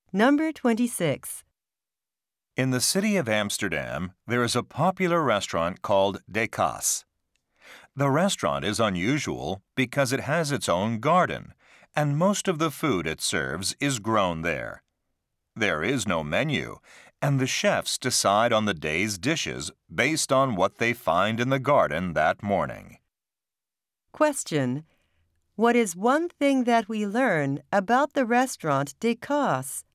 Number 26. In the city of Amsterdam, there is a popular restaurant called De Kaas. The restaurant is unusual because it has its own garden, and most of the food it serves is grown there. There is no menu, and the chefs decide on the day's dishes based on what they find in the garden that morning. Question. What is one thing that we learn about the restaurant De Kaas?